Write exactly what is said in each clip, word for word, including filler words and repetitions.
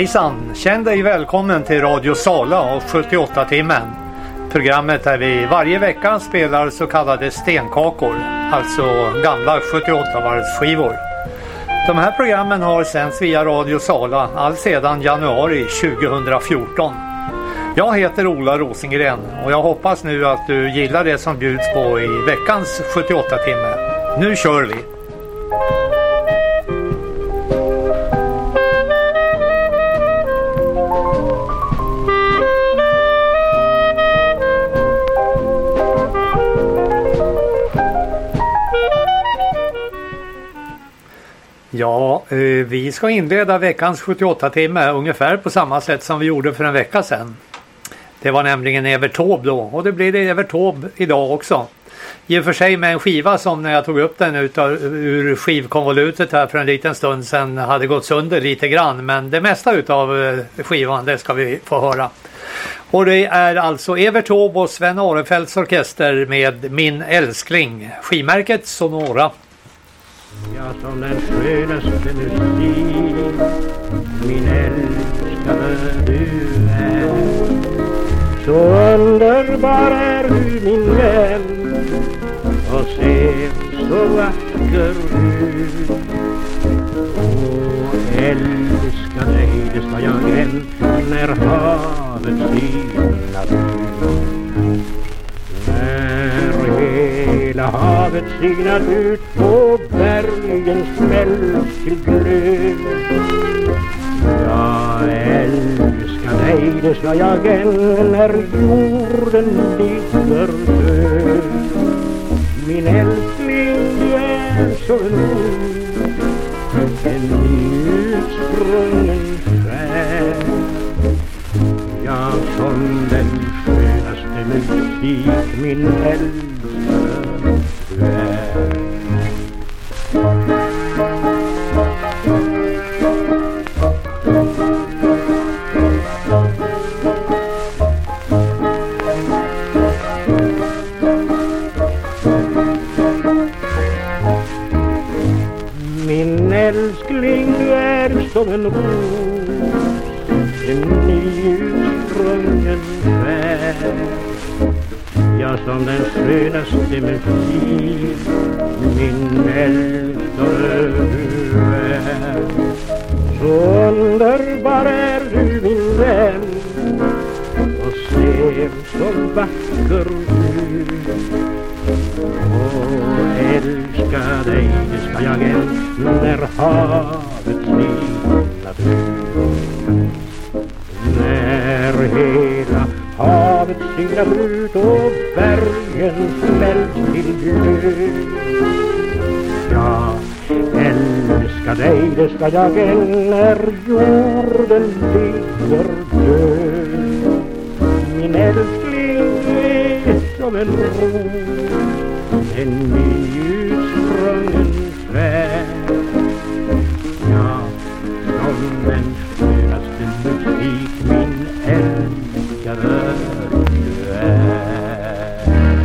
Hejsan, känn dig välkommen till Radio Sala och sjuttioåtta-timmen. Programmet där vi varje vecka spelar så kallade stenkakor, alltså gamla sjuttioåtta-varvsskivor. De här programmen har sänds via Radio Sala all sedan januari tjugohundrafjorton. Jag heter Ola Rosengren och jag hoppas nu att du gillar det som bjuds på i veckans sjuttioåtta-timme. Nu kör vi! Ja, eh, vi ska inleda veckans sjuttioåtta-timme ungefär på samma sätt som vi gjorde för en vecka sedan. Det var nämligen Evert Taube då, och det blir det Evert Taube idag också. I och för sig med en skiva som när jag tog upp den utav, ur skivkonvolutet här för en liten stund sedan hade gått sönder lite grann. Men det mesta utav eh, skivan, det ska vi få höra. Och det är alltså Evert Taube och Sven Arefeldts orkester med Min älskling, skivmärket Sonora. Ja, som den skönaste musik, min älskade du är. Så underbar är du min vän, och ser så vacker ut. Och älska dig, det ska jag än, när havet sinar ut. När hela havet sinar ut och bergen smälts till glöd. Jag älskar dig, det ska jag än, när jorden ligger död. Min älskling, du är så ung, en utsprungen själ. Ja, som den skönaste musik, min älskade du är. Min älskling, du är som en ros, en nyutsprungen själ. Ja, som den skönaste musik, min älskade du är. Så underbar är du min vän, och ser så vacker ut. Och älska dig, det ska jag än, när havet sinar ut. När hela havet sinar ut och bergen smälts till glöd. Ja, älska dig, det ska jag än, när jorden ligger död. Min älskling är som en ros, en nyutsprungen själ. Ja, som den skönaste musik, min älskade du är.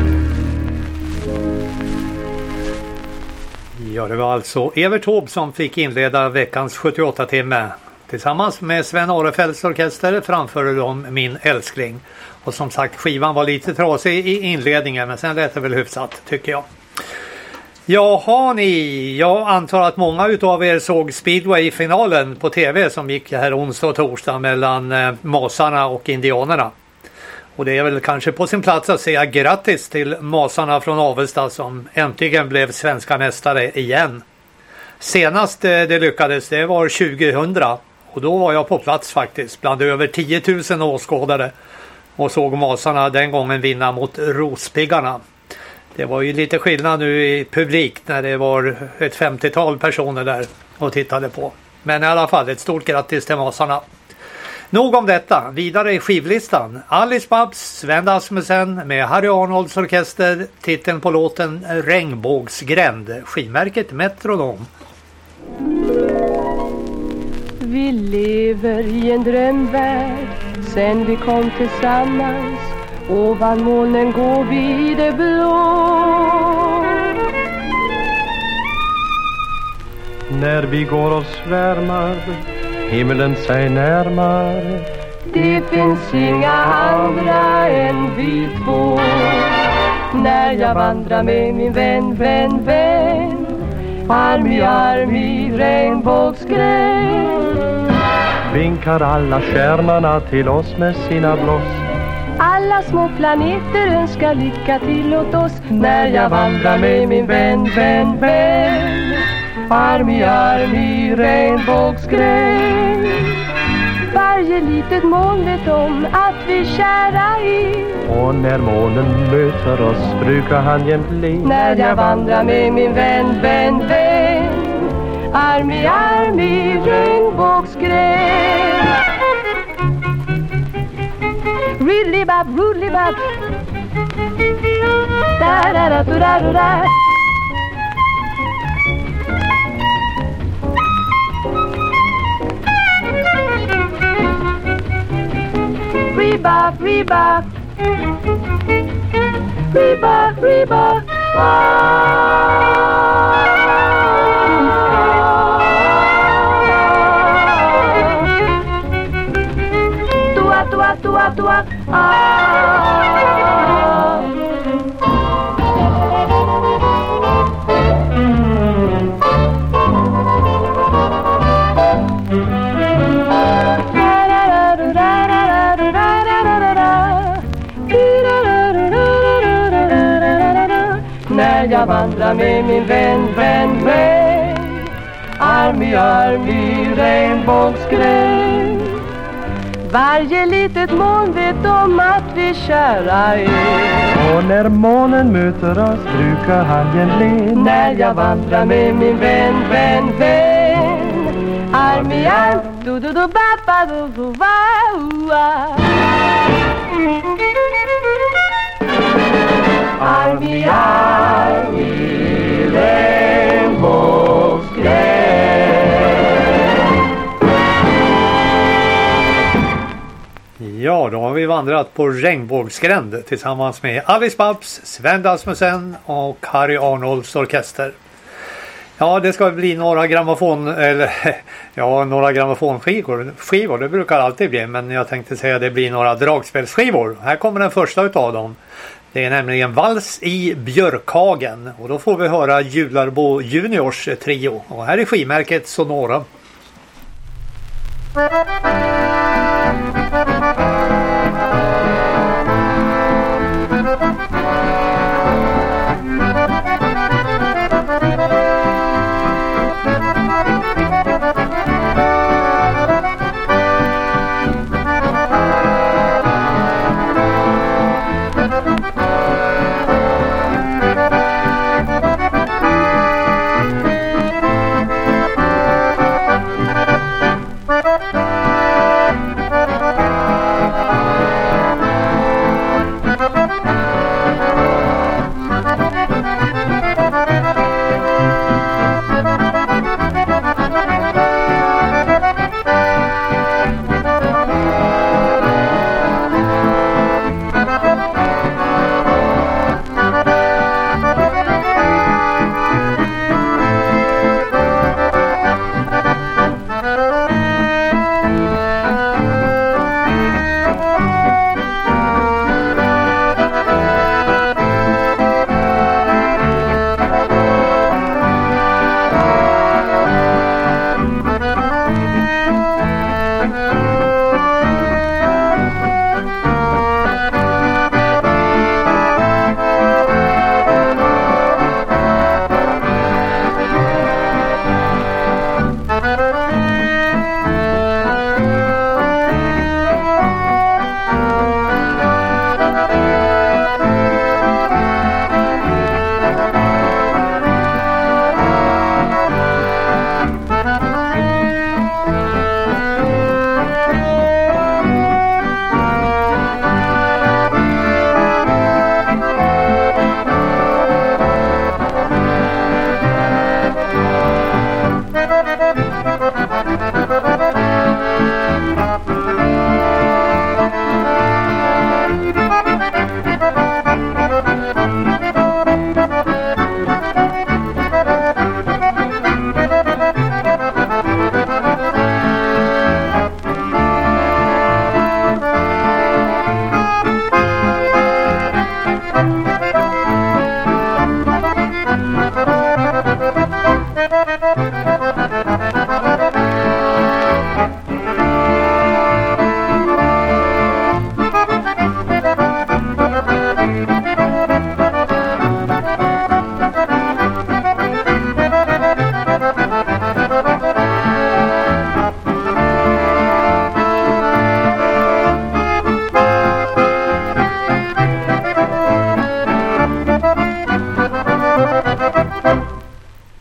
Ja, det var alltså Evert Taube som fick inleda veckans sjuttioåtta-timme. Tillsammans med Sven Arefeldts orkester framförde de Min älskling. Och som sagt, skivan var lite trasig i inledningen, men sen lät det väl hyfsat, tycker jag. Jaha ni, jag antar att många utav er såg Speedway-finalen på tv som gick här onsdag och torsdag mellan eh, Masarna och Indianerna. Och det är väl kanske på sin plats att säga grattis till Masarna från Avesta som äntligen blev svenska mästare igen. Senast eh, det lyckades, det var tjugohundra, och då var jag på plats faktiskt bland över tio tusen åskådare och såg Masarna den gången vinna mot Rospiggarna. Det var ju lite skillnad nu i publik när det var ett femtiotal personer där och tittade på. Men i alla fall ett stort grattis till Masarna. Nog om detta, vidare i skivlistan. Alice Babs, Sven Asmussen med Harry Arnolds orkester, titeln på låten Regnbågsgränd, skivmärket Metronom. Vi lever i en drömvärld sen vi kom tillsammans. Ovan molnen går vi det blå. När vi går och svärmar himlen sig närmar. Det finns inga andra än vi två. När jag vandrar med min vän, vän, vän, arm i arm i regnbågsgräns. Vinkar alla stjärnorna till oss med sina blås. Alla små planeter önskar lycka till åt oss. När jag vandrar med min vän, vän, vän, arm i arm i regnbågsgräns. Varje litet moln vet om att vi kära är. Och när månen möter oss brukar han jämt le. När jag vandrar med min vän, vän, vän, arm i arm i regnbågsgräns. Riddly-bop, roodly-bop, da-da-da-da-da-da. Rebop, rebop, rebop, rebop, tua, tua, tua, tua, när jag vandrar med min vän, vän, vän, arm i arm i regnbågsgräns. Varje litet moln vet om att vi kära är. Och när månen möter oss brukar han jämt le. När jag vandrar med min vän, vän, vän, arm i arm, du du du ba ba du du va ua. Arm i arm i regnbågsgräns. Ja, då har vi vandrat på regnbågsgränd tillsammans med Alice Babs, Sven Rasmussen och Harry Arnolds orkester. Ja, det ska bli några grammofon eller ja, några grammofonskivor. Skivor, det brukar alltid bli, men jag tänkte säga att det blir några dragspelsskivor. Här kommer den första utav dem. Det är nämligen Vals i Björkhagen, och då får vi höra Jularbo Juniors trio. Och här är skivmärket Sonora.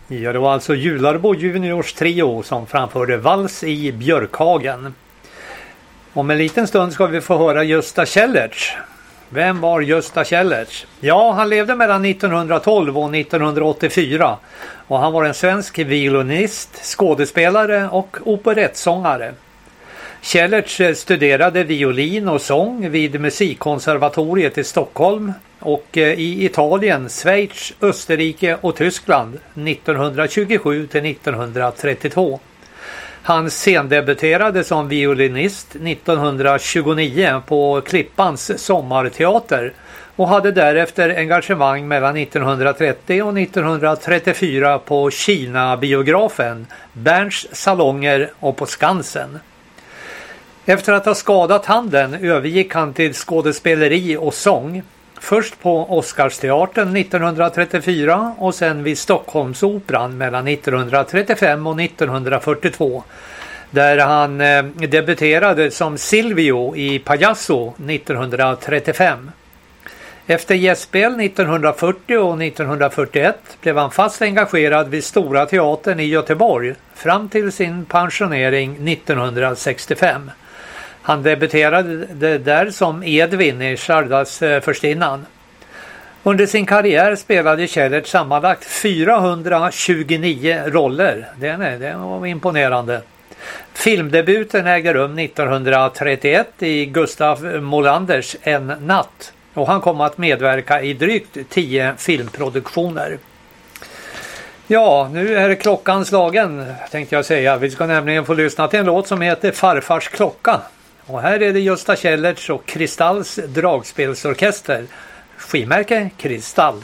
Ja, det var alltså Jularbo Juniors trio som framförde Vals i Björkhagen. Om en liten stund ska vi få höra Gösta Kellertz. Vem var Gösta Kellertz? Ja, han levde mellan nittonhundratolv och nittonhundraåttiofyra och han var en svensk violinist, skådespelare och operettsångare. Kellertz studerade violin och sång vid musikkonservatoriet i Stockholm och i Italien, Schweiz, Österrike och Tyskland nittonhundratjugosju till nittonhundratrettiotvå. Han scendebuterade som violinist nittonhundratjugonio på Klippans sommarteater och hade därefter engagemang mellan nittonhundratrettio och nittonhundratrettiofyra på Kina-biografen, Berns salonger och på Skansen. Efter att ha skadat handen övergick han till skådespeleri och sång. Först på Oscarsteatern nittonhundratrettiofyra och sen vid Stockholmsoperan mellan nittonhundratrettiofem och nittonhundrafyrtiotvå. Där han eh, debuterade som Silvio i Payaso nittonhundratrettiofem. Efter gästspel nittonhundrafyrtio och nittonhundrafyrtioett blev han fast engagerad vid Stora Teatern i Göteborg fram till sin pensionering nittonhundrasextiofem. Han debuterade där som Edvin i Chardas förstinnan. Under sin karriär spelade Kellertz sammanlagt fyrahundratjugonio roller. Det, är, det var imponerande. Filmdebuten ägde rum nittonhundratrettioett i Gustav Molanders En natt. Och han kom att medverka i drygt tio filmproduktioner. Ja, nu är klockan slagen tänkte jag säga. Vi ska nämligen få lyssna till en låt som heter Farfars klocka. Och här är det Gösta Kellertz och Kristalls dragspelsorkester. Skivmärke Kristall.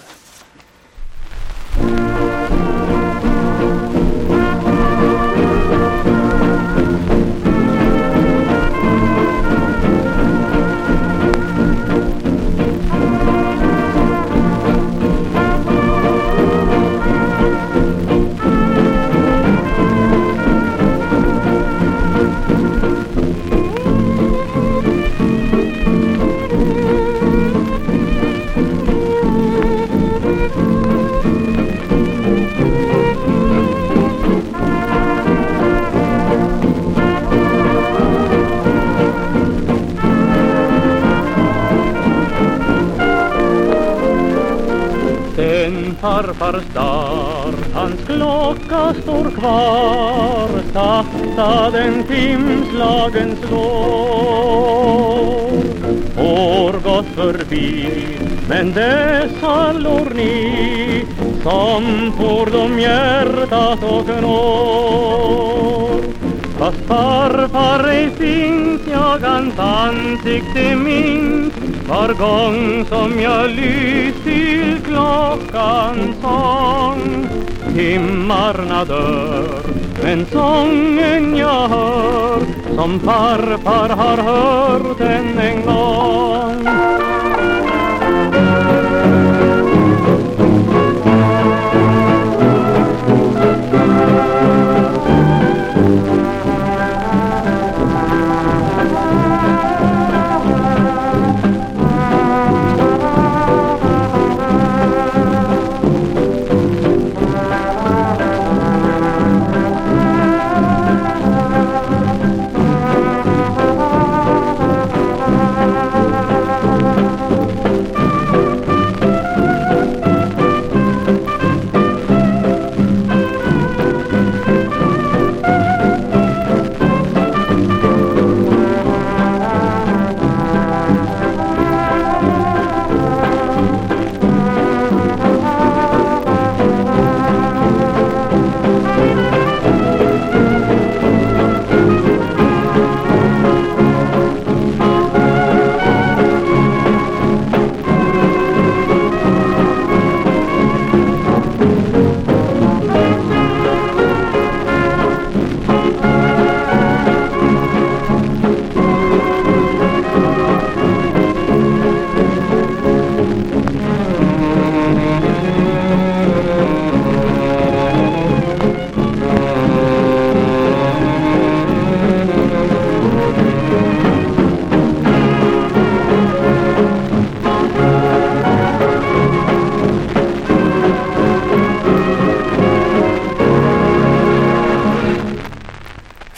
Farfars dag, hans klocka står kvar, sakta den timslagen slår. År gått förbi, men dessa lår ni, som får de hjärtat och når. Fast farfar ej finns, jag hans ansikte minns, var gång som jag lyst till klockans sång. Timmarna dör, men sången jag hör, som farfar har hört den en gång.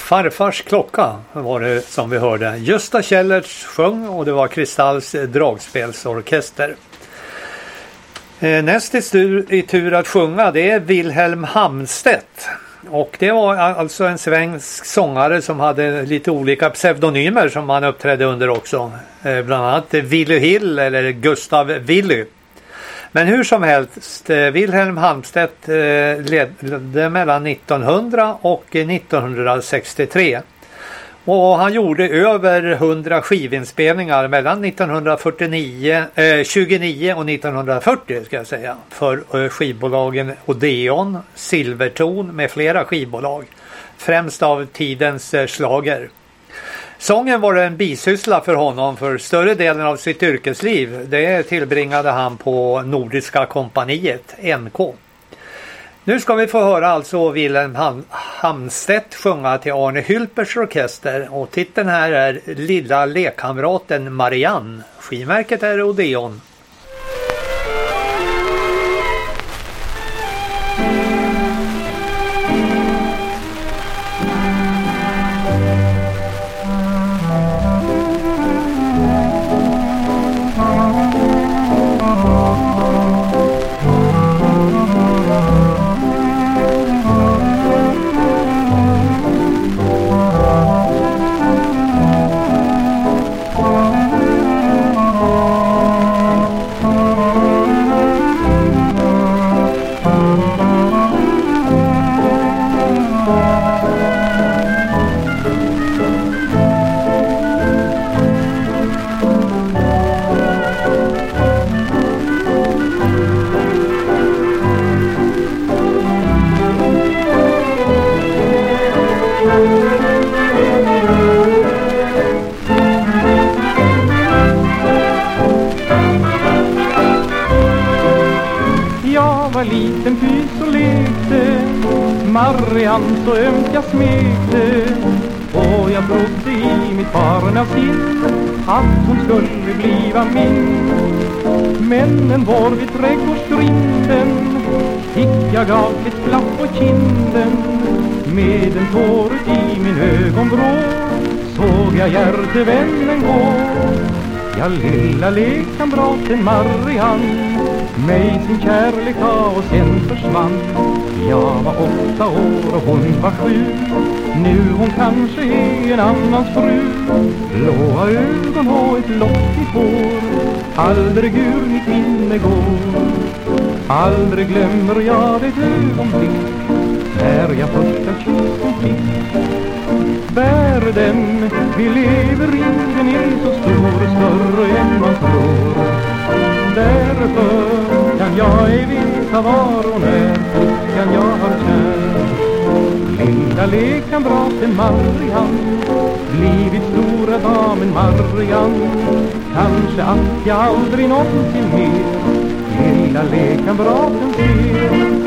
Farfars klocka var det som vi hörde. Gösta Källerts sjöng och det var Kristalls dragspelsorkester. Näst i tur, i tur att sjunga det är Wilhelm Hamstedt. Och det var alltså en svensk sångare som hade lite olika pseudonymer som han uppträdde under också. Bland annat Willy Hill eller Gustav Willy. Men hur som helst, Wilhelm Hamstedt ledde mellan nittonhundra och nittonhundrasextiotre. Och han gjorde över hundra skivinspelningar mellan nittonhundrafyrtionio, eh, tjugonio och nittonhundrafyrtio ska jag säga. För eh, skivbolagen Odeon, Silverton med flera skivbolag. Främst av tidens eh, slager. Sången var en bisyssla för honom för större delen av sitt yrkesliv. Det tillbringade han på Nordiska kompaniet, N K. Nu ska vi få höra alltså Wilhelm Hamstedt sjunga till Arne Hylpers orkester. Och titeln här är Lilla lekkamraten Marianne. Skivmärket är Odeon. Marianne så ömt jag smekte och jag trodde i mitt barnasinn att hon skulle bliva min. Men en vår vid trädgårdsgrinden fick jag av ett klapp på kinden. Med en tår i min ögonvrå såg jag hjärtevännen gå. Ja, lilla lekkamraten Marianne mig sin kärlek av och sen försvann. Jag var åtta år och hon var sju. Nu hon kanske är en annans fru. Blåa ögon och ett lockigt hår. Aldrig ur mitt minne går. Aldrig glömmer jag det ögonblick när jag första kyssen fick. Världen vi lever i, den är så stor, större än man tror. Därför kan jag ej veta var hon är, kan jag ha kär. Lilla lekkamraten Marianne, blivit stora damen Marianne. Kanske att jag aldrig någonsin mer lilla lekkamraten ser.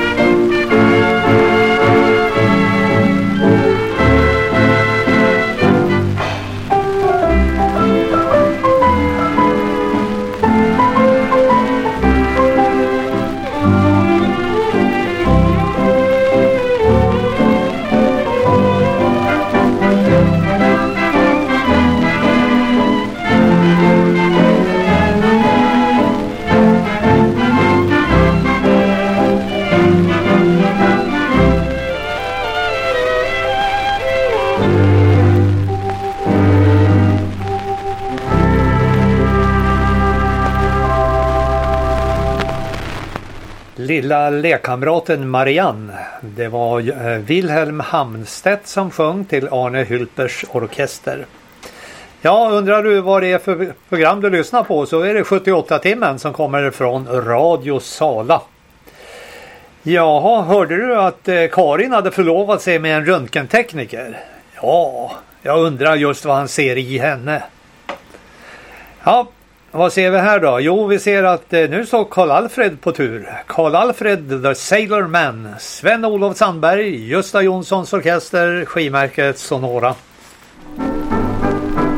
Lilla lekkamraten Marianne. Det var Wilhelm Hamstedt som sjöng till Arne Hylpers orkester. Ja, undrar du vad det är för program du lyssnar på, så är det sjuttioåtta timmen som kommer från Radio Sala. Jaha, hörde du att Karin hade förlovat sig med en röntgentekniker? Ja, jag undrar just vad han ser i henne. Ja, vad ser vi här då? Jo, vi ser att eh, nu står Karl Alfred på tur. Karl Alfred, The Sailor Man. Sven-Olof Sandberg, Gösta Jonssons orkester, skivmärket Sonora.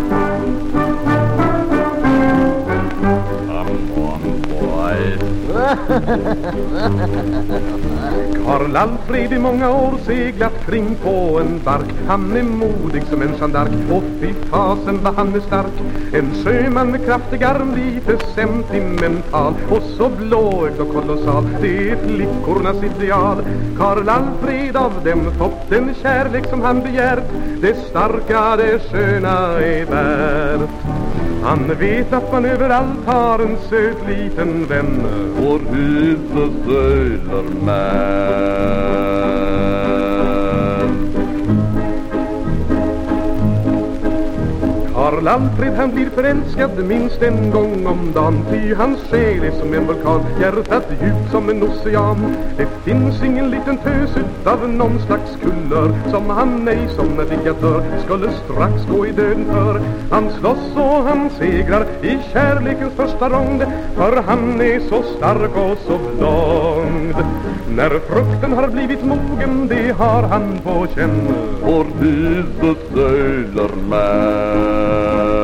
Come on, boy. Karl Alfred i många år seglat kring på en bark. Han är modig som en sandark, och fy fasen vad han är stark. En sjöman med kraftig arm, lite sentimental, och så blåögd och kolossal. Det är flickornas ideal. Karl Alfred av dem fått den kärlek som han begärt. Det starka, det sköna är värt. Han vet att man överallt har en söt liten vän. Vår hus och sölermän. Karl Alfred han blir förälskad minst en gång om dagen. Ty hans själ är som en vulkan, hjärtat djupt som en ocean. Det finns ingen liten tös utav någon slags kulör som han ej som navigatör skulle strax gå i döden för. Han slåss och han segrar i kärlekens första rond, för han är så stark och så blond. När frukten har blivit mogen, det har han på känn. Vår hus och sölermän.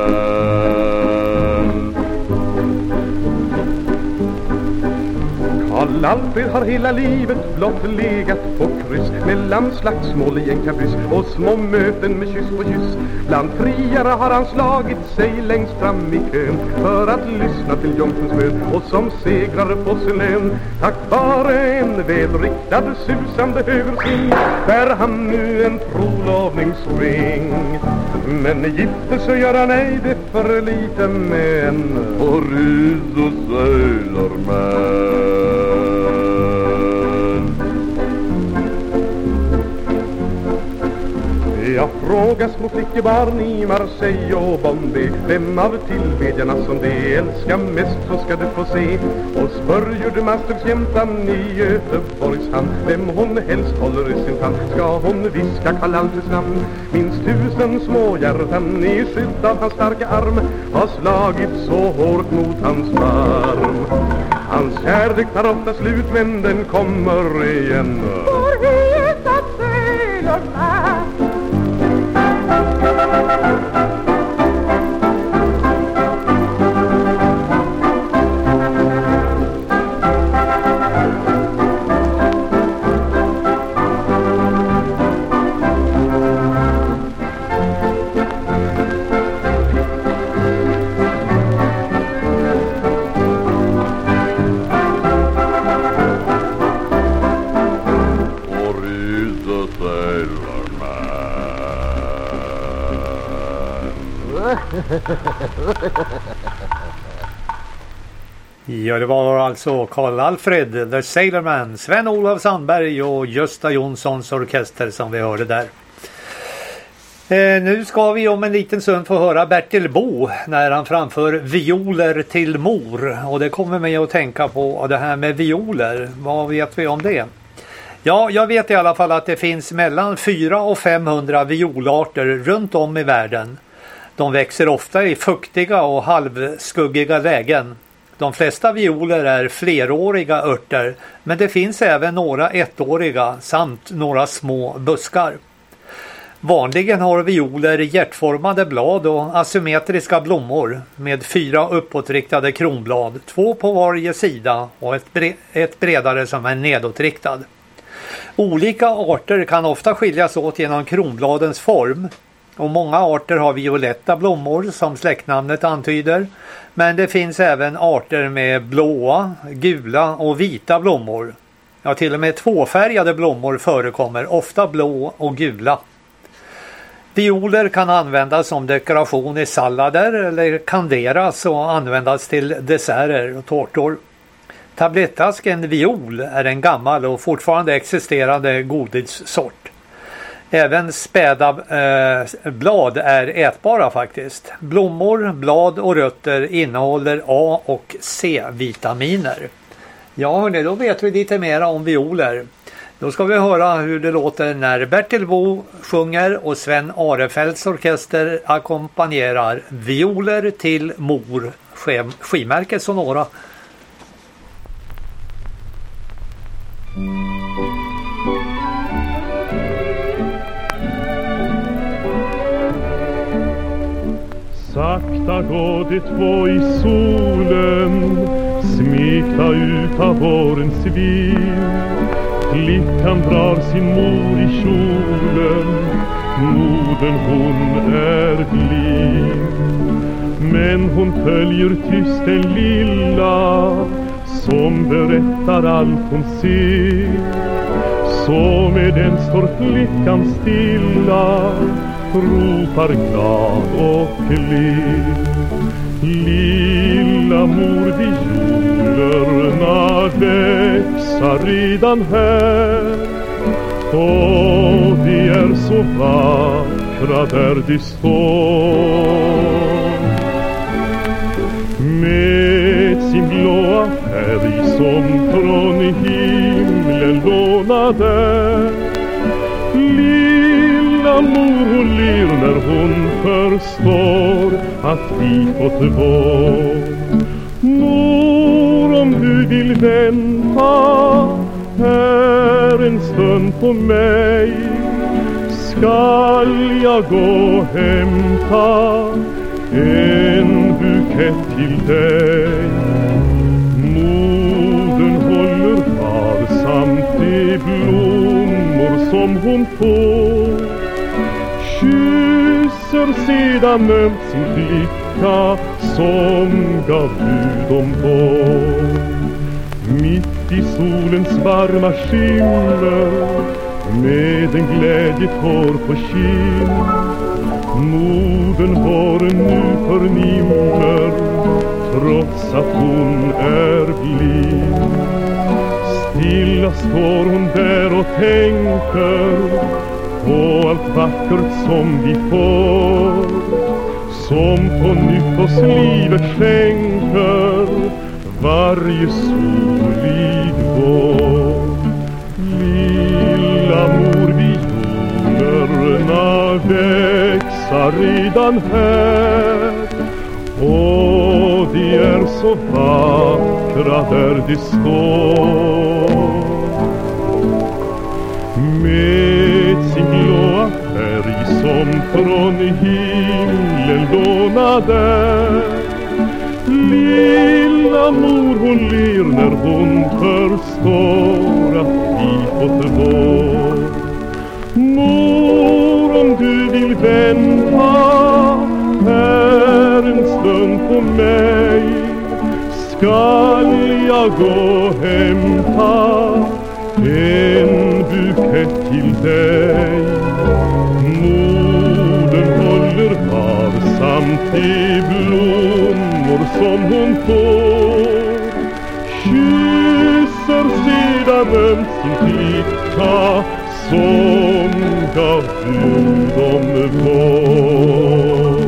Karl Alfred har hela livet blott legat på kryss mellan slagsmål i en kabyss och små möten med kyss på kyss. Bland friare har han slagit sig längst fram i kön för att lyssna till jomfruns bön, och som segrare på sin lön tack vare en välriktad susande högersving bär han nu en trolovningsring. Men gifter så gör han ej det för lite män och rus och sölermän. Jag frågar små flickebarn i Marseille och Bombay, vem av tillbedjarna som de älskar mest, så ska du få se. Och spörjer du mastersjämtan i Göteborgs hamn vem hon helst håller i sin hand, ska hon viska Karl Alfreds namn. Minst tusen små hjärtan i skydd av hans starka arm har slagit så hårt mot hans barm. Hans kärlek tar ofta slut, men den kommer igen. Vår het att sölermän. Ja, det var alltså Karl Alfred, The Sailorman, Sven-Olof Sandberg och Gösta Jonssons orkester som vi hörde där. Eh, nu ska vi om en liten stund få höra Bertil Bo när han framför Violer till mor. Och det kommer mig att tänka på det här med violer. Vad vet vi om det? Ja, jag vet i alla fall att det finns mellan fyra och femhundra violarter runt om i världen. De växer ofta i fuktiga och halvskuggiga lägen. De flesta violer är fleråriga örter, men det finns även några ettåriga samt några små buskar. Vanligen har violer hjärtformade blad och asymmetriska blommor med fyra uppåtriktade kronblad, två på varje sida och ett, bre- ett bredare som är nedåtriktad. Olika arter kan ofta skiljas åt genom kronbladens form. Och många arter har violetta blommor som släktnamnet antyder. Men det finns även arter med blåa, gula och vita blommor. Ja, till och med tvåfärgade blommor förekommer, ofta blå och gula. Violer kan användas som dekoration i sallader eller kanderas och användas till desserter och tårtor. Tablettasken viol är en gammal och fortfarande existerande godissort. Även späda eh, blad är ätbara faktiskt. Blommor, blad och rötter innehåller A- och C-vitaminer. Ja hörni, då vet vi lite mer om violer. Då ska vi höra hur det låter när Bertil Bo sjunger och Sven Arefeldts orkester ackompanjerar Violer till mor, skimärke Sonora. Sakta Sakta går de två i solen, smekta ut av vårens vind. Flickan drar sin mor i kjolen, modern hon är blind. Men hon följer tyst den lilla som berättar allt hon ser. Så med den står flickan stilla, ropar glad och ler. Lilla mor, violerna växa redan här, och de är så vackra där de står. Med sin blåa färg som från himlen lånade, lilla mor hon ler när hon förstår att vi fått vår. Mor, om du vill vänta här en stund på mig, skall jag gå och hämta en bukett till dig. Modern håller varsamt de blommor som hon får, kysser sedan ömt sin flicka som gav bud om vår. Mitt i solens varma skimmer, med en glädjetår på kind, modern vår nu förnimmer, trots att hon är blind. Stilla står hon där och tänker på allt vackert som vi får, som på nytt oss livet skänker varje solig vår. Lilla mor, violerna växa redan här, och de är så vackra där de står. Med sin blåa färg som från himlen lånade, lilla mor hon ler när hon förstår att vi fått vår. Mor, om du vill vänta här en stund på mig, skall jag gå och hämta en bukett till dig. Modern håller varsamt i blommor som hon får, kysser sedan ömt sin flicka som gav bud om vår.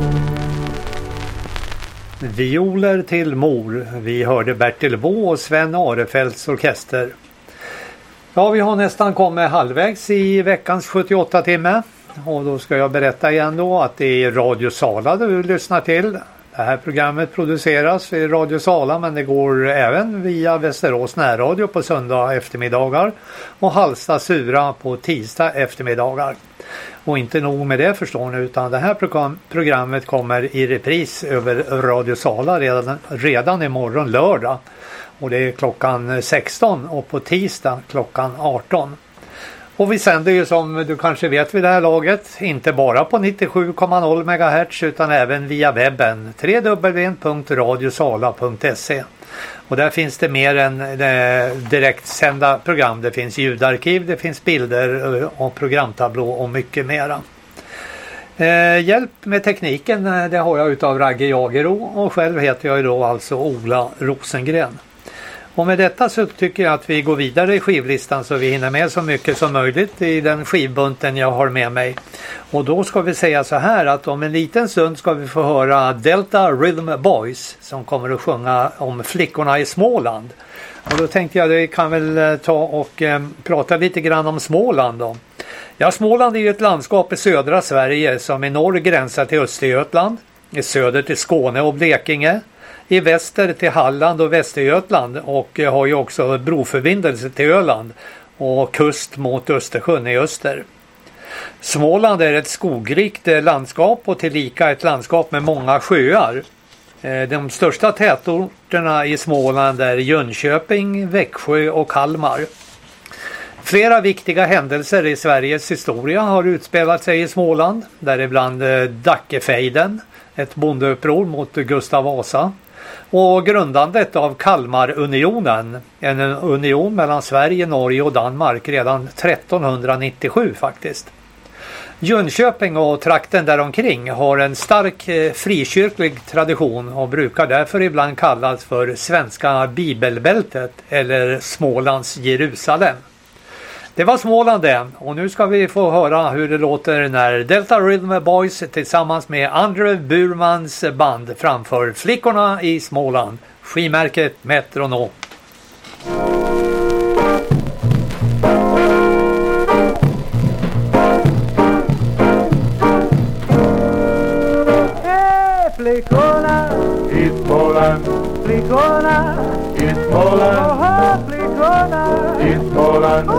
Violer till mor. Vi hörde Bertil Vå och Sven Arefelts orkester. Ja, vi har nästan kommit halvvägs i veckans sjuttioåtta timme. Och då ska jag berätta igen då att det är Radio Sala du lyssnar till. Det här programmet produceras i Radio Sala, men det går även via Västerås närradio på söndag eftermiddagar och Halsta Sura på tisdag eftermiddagar. Och inte nog med det förstår ni, utan det här program, programmet kommer i repris över Radio Sala redan, redan imorgon lördag. Och det är klockan sexton och på tisdag klockan arton. Och vi sänder ju som du kanske vet vid det här laget inte bara på nittiosju komma noll megahertz utan även via webben w w w punkt radiosala punkt se. Och där finns det mer än direkt sända program. Det finns ljudarkiv, det finns bilder och programtablå och mycket mera. Eh, hjälp med tekniken det har jag utav Ragge Jagero och själv heter jag då alltså Ola Rosengren. Och med detta så tycker jag att vi går vidare i skivlistan så vi hinner med så mycket som möjligt i den skivbunten jag har med mig. Och då ska vi säga så här att om en liten stund ska vi få höra Delta Rhythm Boys som kommer att sjunga om flickorna i Småland. Och då tänkte jag att vi kan väl ta och eh, prata lite grann om Småland då. Ja, Småland är ju ett landskap i södra Sverige som i norr gränsar till Östergötland, i söder till Skåne och Blekinge, i väster till Halland och Västergötland och har ju också broförbindelse till Öland och kust mot Östersjön i öster. Småland är ett skogrikt landskap och tillika ett landskap med många sjöar. De största tätorterna i Småland är Jönköping, Växjö och Kalmar. Flera viktiga händelser i Sveriges historia har utspelat sig i Småland, däribland Dackefejden, ett bondeuppror mot Gustav Vasa, och grundandet av Kalmarunionen, en union mellan Sverige, Norge och Danmark redan trettonhundranittiosju faktiskt. Jönköping och trakten däromkring har en stark eh, frikyrklig tradition och brukar därför ibland kallas för svenska bibelbältet eller Smålands Jerusalem. Det var Småland det, och nu ska vi få höra hur det låter när Delta Rhythm Boys tillsammans med Andrew Burmans band framför Flickorna i Småland, skimärket Metronom. Flickorna i Småland, flickorna i Småland, oh, flickorna i Småland,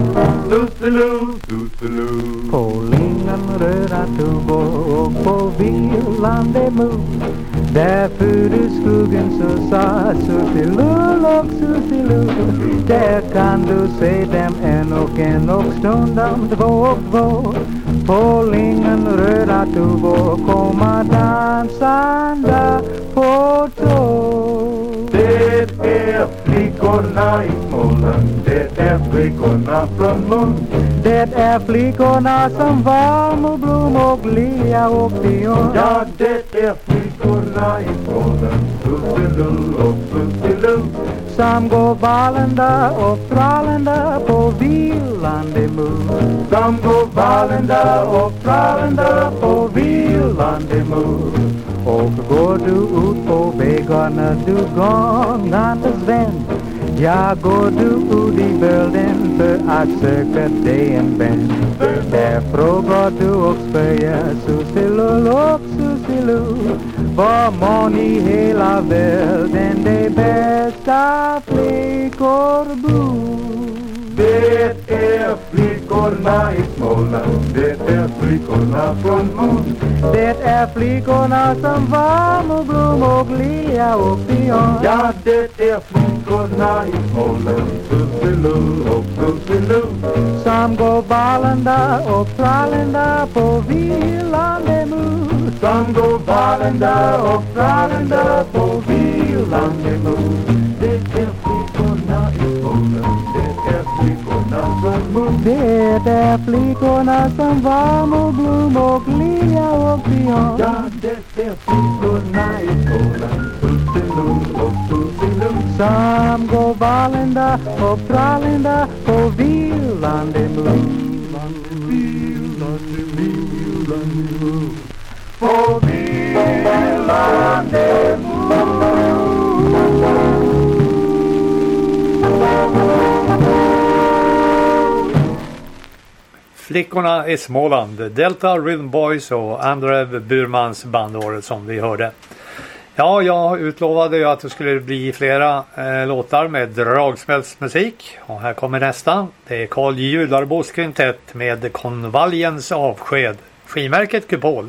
Susseloo, Susseloo. På lingon röda tubor och på vilande mor, där föder skuggen så sa Susseloo och Susseloo. Där kan du se dem en och en och stundom två och två. På lingon röda tubor komma dansande på tå. Det är flickorna i Småland, det är flickorna från Lund. Det är flickorna som varm och blom och lilja och pion. Ja, det är flickorna i Småland, Susseloo och Susseloo. Som går ballenda och frallenda på vilande mor. Som går ballenda och frallenda på vilande mor. Och går du ut på vägarna du gångandes vän, ja, går du ut i världen för att söka dig en vän. Där frågar du och spöjar Susseloo och Susseloo, var mån i hela världen de bästa flickor bor. Det är flickorna i Småland, det är flickorna från Mund. Det är flickorna som varm och blom och lilja och pion. Ja, det är flickorna i Småland, Susseloo och Susseloo. Som går ballenda och frallenda på vilande mor. Som går ballenda och frallenda på vilande mor. Det är flickorna i Småland, det är flickorna från Mund. Det är flickorna som varm och blom och lilja och pion. Ja, det är flickorna i Småland, Susseloo och Susseloo. Som går ballenda och frallenda på vilande mor. Vilande, vilande mor. På vilande mor. Flickorna i Småland, Delta Rhythm Boys och Andrew Burmans bandår som vi hörde. Ja, jag utlovade ju att det skulle bli flera eh, låtar med dragsmälsmusik. Och här kommer nästa. Det är Carl Jularbos kvintett med Konvaljens avsked. Skimärket Kupol.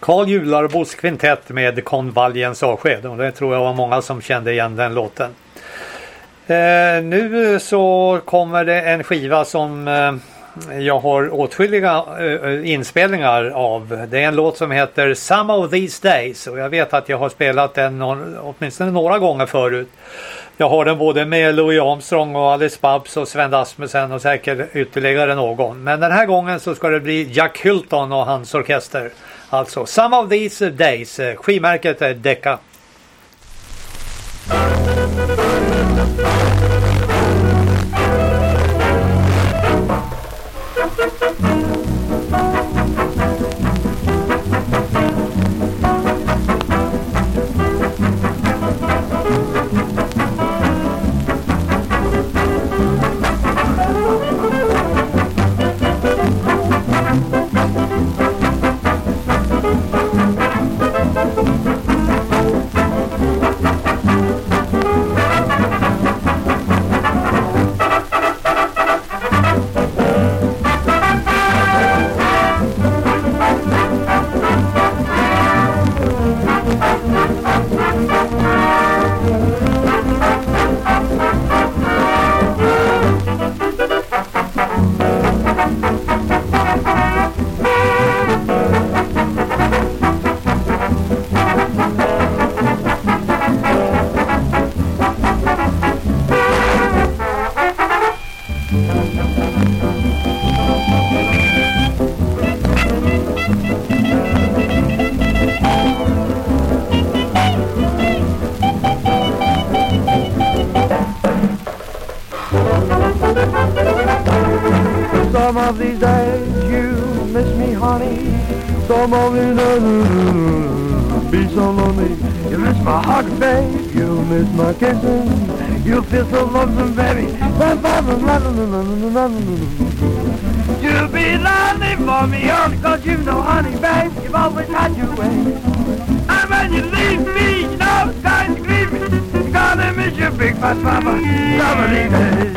Carl Jularbos kvintett med Konvaljens avsked. Och det tror jag var många som kände igen den låten. Eh, nu så kommer det en skiva som eh, jag har åtskilliga eh, inspelningar av. Det är en låt som heter Some of These Days. Och jag vet att jag har spelat den någon, åtminstone några gånger förut. Jag har den både med Louis Armstrong och Alice Babs och Sven Asmussen och säkert ytterligare någon. Men den här gången så ska det bli Jack Hylton och hans orkester. Alltså Some of These Days. Skivmärket är Decca. Some of these days you miss me, honey. Some of these days be so lonely. You miss my hugs, babe. You miss my kissing. You feel so lonesome, baby. You be lonely for me, honey, 'cause you know, honey, babe, you've always had your way. And when you leave me, you know it's kind to grieve me. You're gonna miss your big fat mama some of these days.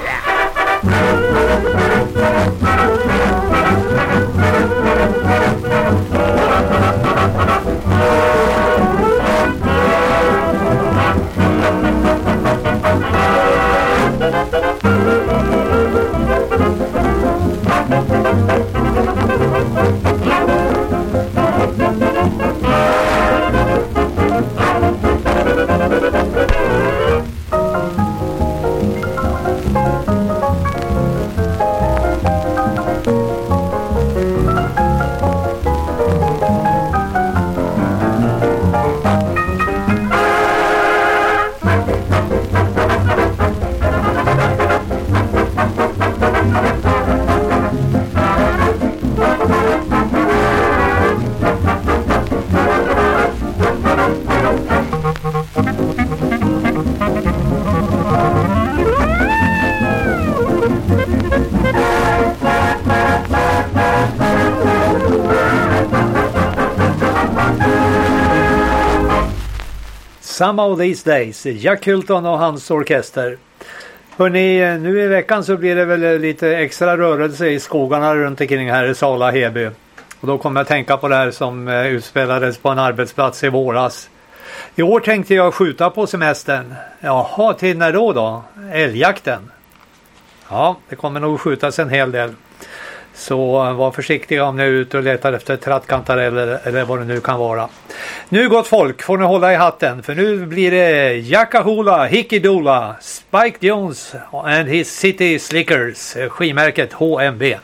Some of These Days, Jack Hylton och hans orkester. Hörrni, nu i veckan så blir det väl lite extra rörelse i skogarna runt omkring här i Sala Heby. Och då kommer jag tänka på det här som utspelades på en arbetsplats i våras. I år tänkte jag skjuta på semestern. Jaha, till när då då? Älgjakten. Ja, det kommer nog skjutas en hel del. Så var försiktiga om ni är ute och letar efter trattkantareller eller vad det nu kan vara. Nu gott folk, får ni hålla i hatten. För nu blir det Yakahula, Hikidola, Spike Jones and his City Slickers. Skivmärket H M B.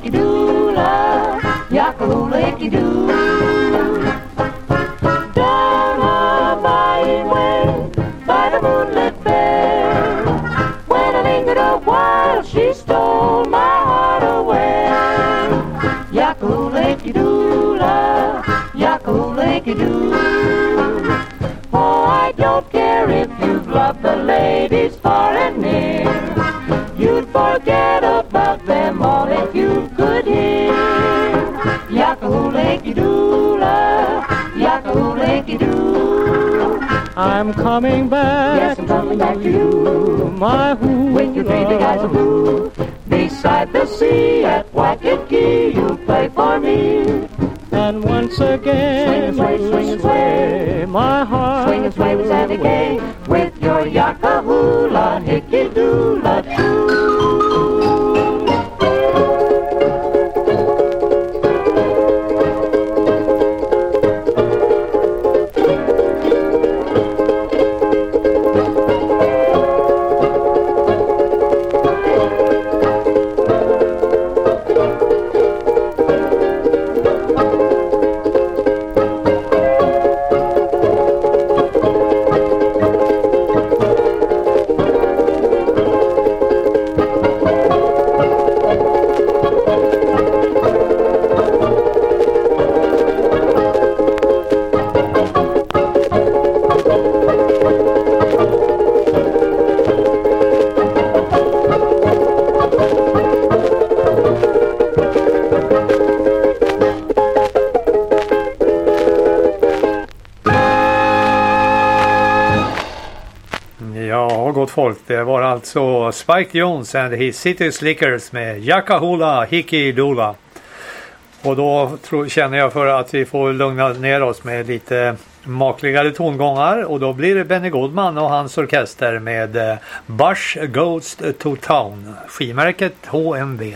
Yakka-hoo-licky-doo-la, yakka-hoo-licky-doo. Down a byway way by the moonlit fair, when I lingered a while, she stole my heart away. Yakka-hoo-licky-doo-la, yakka-hoo-licky-doo. Oh, I don't care if you've loved the ladies far and near. You'd forget about them all if you could hear. Yakka-hoo-licky-doo-la, yakka-hoo-licky-doo. I'm coming back. Yes, I'm coming back to you. My hula. With your three big eyes of blue. Beside the sea at Waikiki, you play for me. And once again, swing and sway, swing and sway, my heart. Swing and sway with Sandy Gay, with your yakka-hoo-la, hickey-doo-la-doo. Folk, det var alltså Spike Jones and his City Slickers med Yakka-hoo-la, hickey-doo-la. Och då tror, känner jag för att vi får lugna ner oss med lite makligare tongångar, och då blir det Benny Goodman och hans orkester med eh, Bush Goes to Town, skivmärket H M V.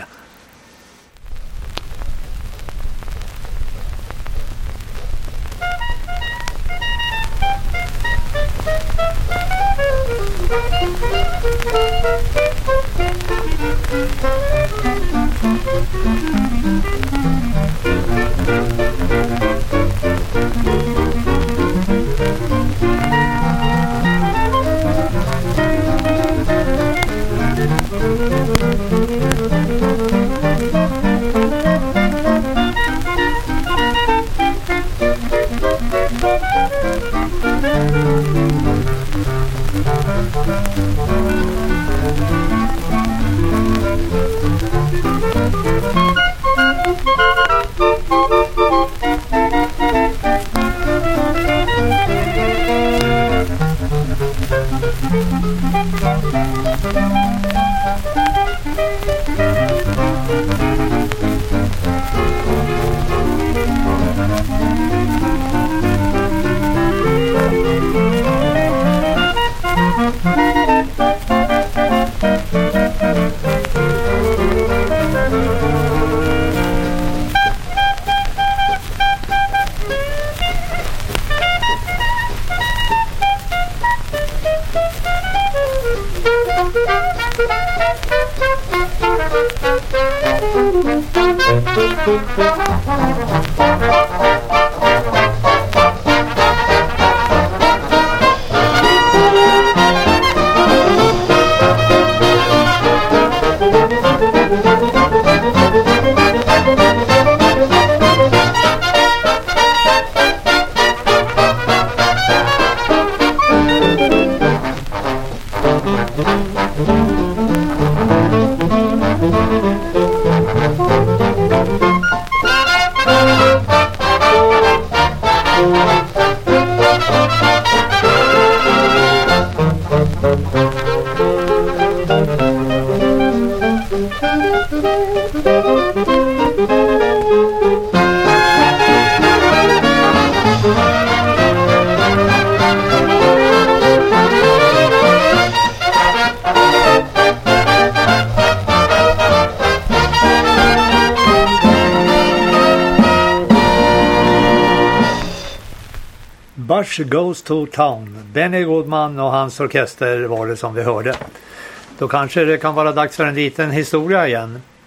Bush Goes to Town. Benny Goodman och hans orkester var det som vi hörde. Då kanske det kan vara dags för en liten historia igen.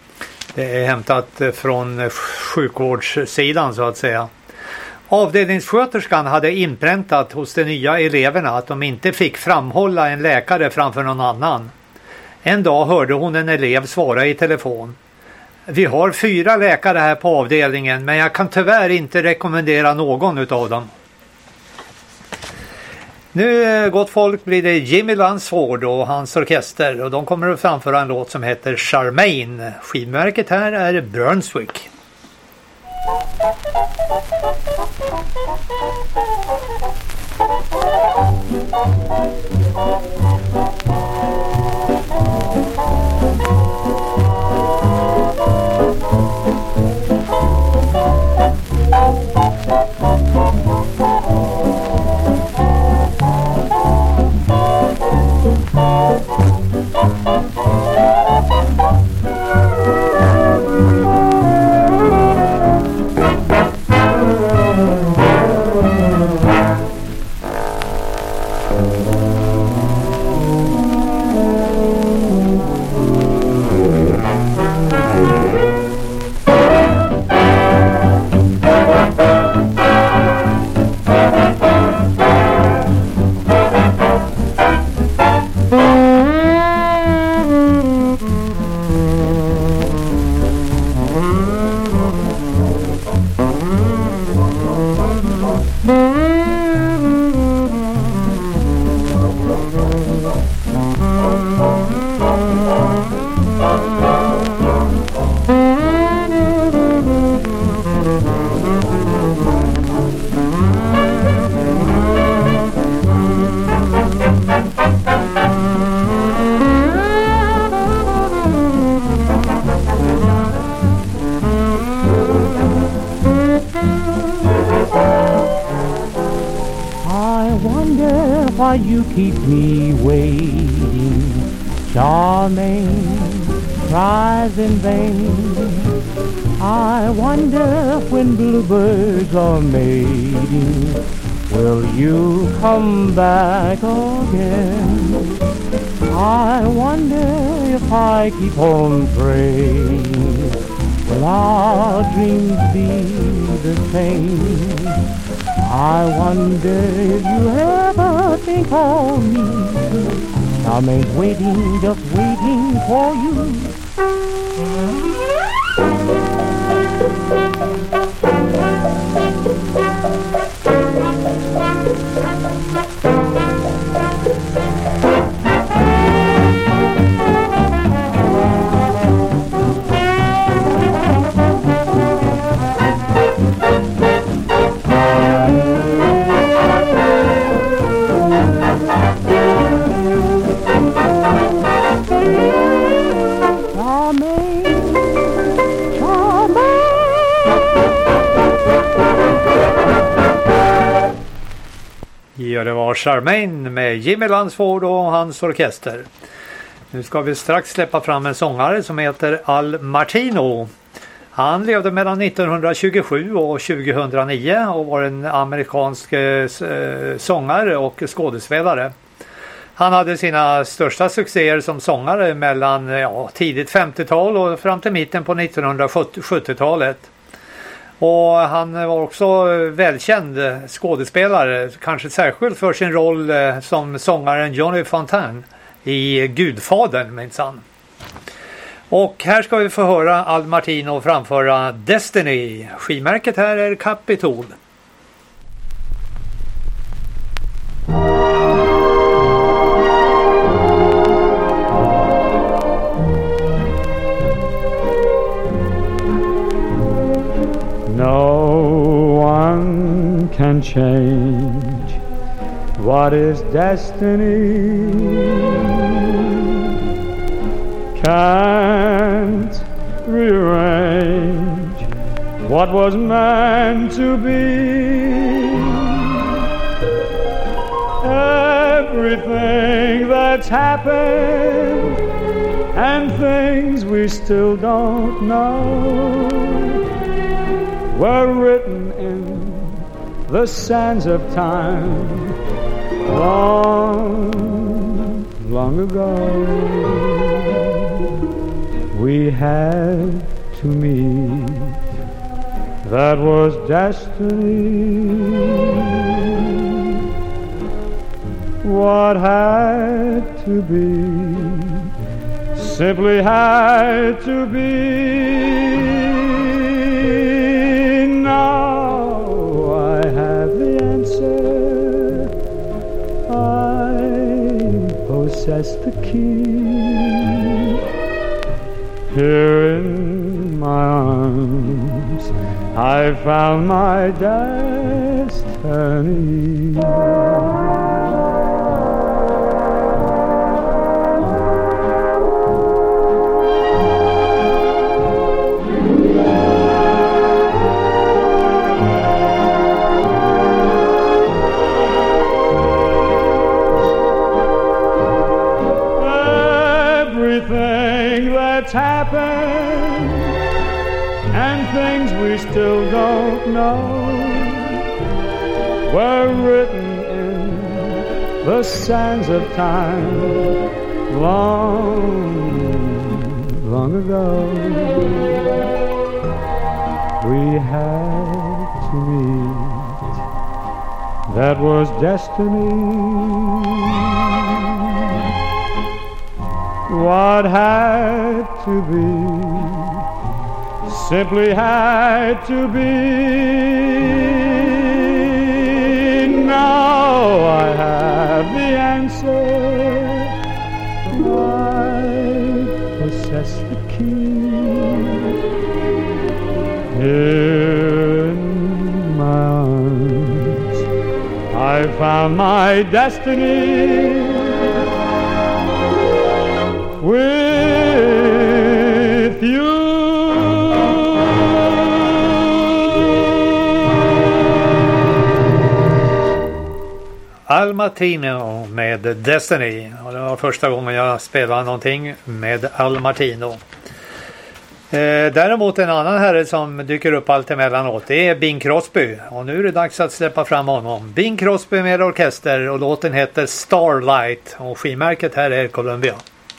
Det är hämtat från sjukvårdssidan så att säga. Avdelningssköterskan hade inpräntat hos de nya eleverna att de inte fick framhålla en läkare framför någon annan. En dag hörde hon en elev svara i telefon. Vi har fyra läkare här på avdelningen, men jag kan tyvärr inte rekommendera någon utav dem. Nu, gott folk, blir det Jimmy Lansford och hans orkester, och de kommer att framföra en låt som heter Charmaine. Skivmärket här är Brunswick. Why you keep me waiting, Charmaine cries in vain. I wonder when bluebirds are mating, will you come back again? I wonder if I keep on praying, will our dreams be the same? I wonder if you ever think of me. Charmaine's waiting, just waiting for you. Ja, det var Charmaine med Jimmy Lansford och hans orkester. Nu ska vi strax släppa fram en sångare som heter Al Martino. Han levde mellan nittonhundratjugosju och tjugohundranio och var en amerikansk eh, sångare och skådespelare. Han hade sina största succéer som sångare mellan ja, tidigt femtiotal och fram till mitten på nittonhundrasjuttiotalet. Och han var också välkänd skådespelare, kanske särskilt för sin roll som sångaren Johnny Fontane i Gudfadern minsann. Och här ska vi få höra Al Martino framföra Destiny. Skivmärket här är Capitol. No one can change what is destiny. Can't rearrange what was meant to be. Everything that's happened and things we still don't know were written in the sands of time long, long ago. We had to meet. That was destiny. What had to be simply had to be. Now I have the answer. I possess the key. Here in my arms I found my destiny. Happened and things we still don't know were written in the sands of time long, long ago. We had to meet. That was destiny. What had to be simply had to be. Now I have the answer. I possess the key. Here in my arms I found my destiny. With you. Al Martino med Destiny. Och det var första gången jag spelade någonting med Al Martino. Eh, däremot en annan herre som dyker upp allt emellanåt, det är Bing Crosby. Och nu är det dags att släppa fram honom. Bing Crosby med orkester och låten heter Starlight. Och skivmärket här är Columbia.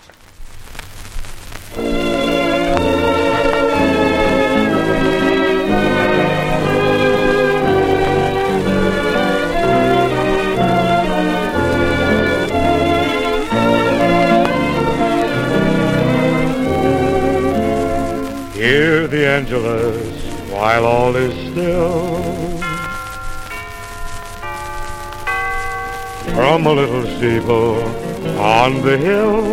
Hear the Angelus while all is still. From a little steeple on the hill.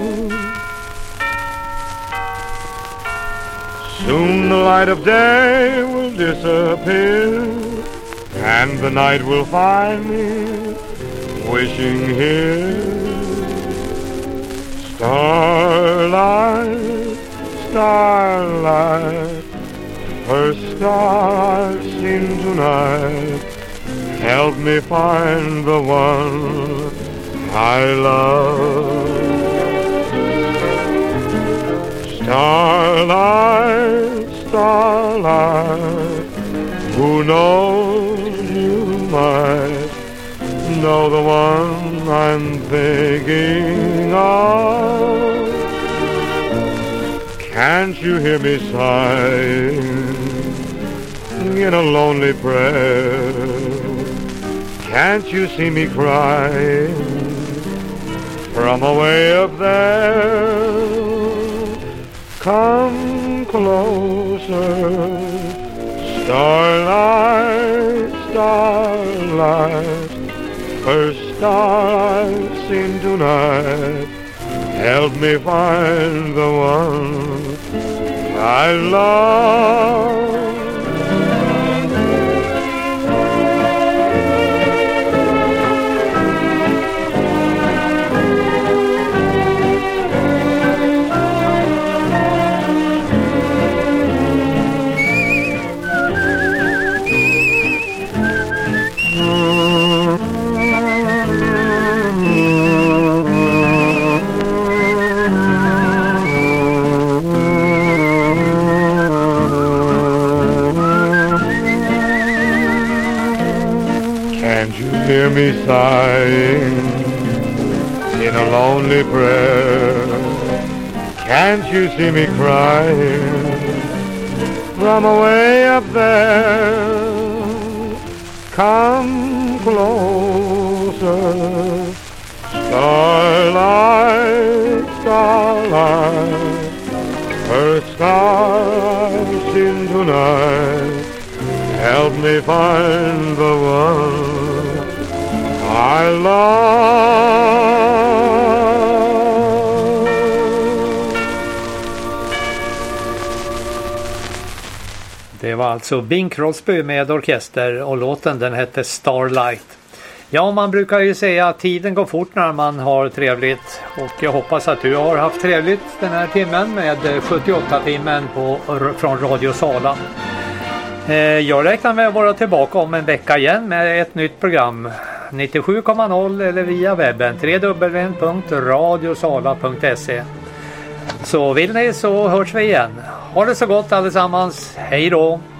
Soon the light of day will disappear, and the night will find me wishing here. Starlight, starlight, her star I've seen tonight. Help me find the one I love. Starlight, starlight, who knows you might know the one I'm thinking of. Can't you hear me sighing in a lonely prayer? Can't you see me crying from away up there? Come closer, starlight, starlight, first star I've seen tonight. Help me find the one I love. Hear me sighing in a lonely prayer. Can't you see me crying from away up there. Come closer, starlight, starlight, earth stars in tonight. Help me find the one I love. Det var alltså Bing Crosby med orkester och låten den hette Starlight. Ja, man brukar ju säga att tiden går fort när man har trevligt och jag hoppas att du har haft trevligt den här timmen med sjuttioåtta-timmen på, från Radio Sala. Jag räknar med att vara tillbaka om en vecka igen med ett nytt program nittiosju komma noll eller via webben w w w punkt radiosala punkt se. Så vill ni så hörs vi igen. Ha det så gott allesammans. Hej då!